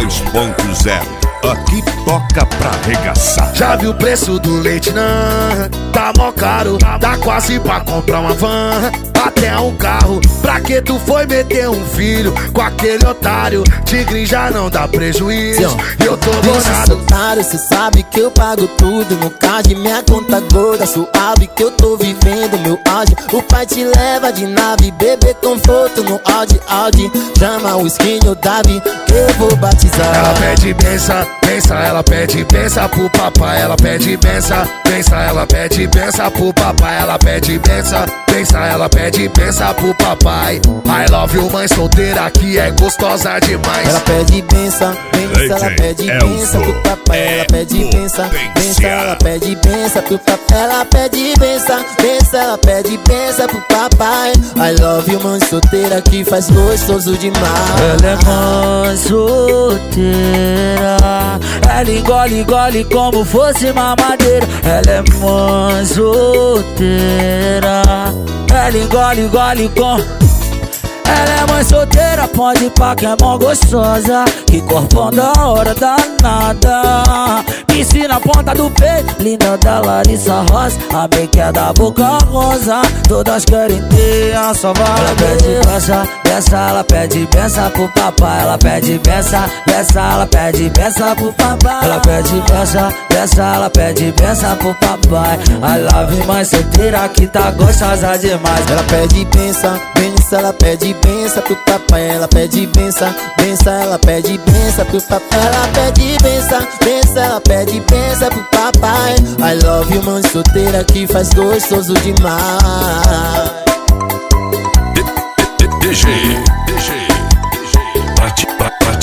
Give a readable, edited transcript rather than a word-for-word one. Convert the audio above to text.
2.0. Aqui toca pra arregaçar. Já viu o preço do leite, não? Tá mó caro, dá quase pra comprar uma van, até um carro. Pra que tu foi meter um filho com aquele otário? Tigre já não dá prejuízo, eu tô bolado. Otário, cê sabe que eu pago tudo. No card, minha conta gorda, suave que eu tô vivendo meu auge. O pai te leva de nave, bebê conforto no Audi. Chama o skin ou Davi, que eu vou batizar. Ela pede benção, benção, ela pede benção pro papai. Ela pede benção, benção, ela pede benção pro papai. Ela pede benção, benção, ela pede benção pro papai. I love you, mãe solteira que é gostosa demais. Ela pede benção, benção, ela pede benção pro papai. Ela pede benção, benção, ela pede benção pro papai. Ela pede benção, benção, ela pede benção pro papai. I love you, mãe solteira que faz gostoso demais. Ela é mãe solteira, ela engole como fosse mamadeira. Ela é mãe solteira, ela engole com... Ela é mãe solteira, pode pá que é mó gostosa, que corpão da hora danada. Piscina na ponta do peito, linda da Larissa Rosa. A make é da boca rosa, todas querem ter a sua vaga. Ela pede benção, benção, ela pede benção pro papai. Ela pede benção, benção, ela pede benção pro papai. Ela pede benção, benção, ela pede benção pro papai. I love you, mãe solteira que tá gostosa demais. Ela pede benção, benção, ela pede benção pro papai. Ela pede benção, benção, ela pede benção pro papai. Ela pede benção, benção, ela pede benção pro papai. I love you, mãe solteira que faz gostoso demais. DG, bate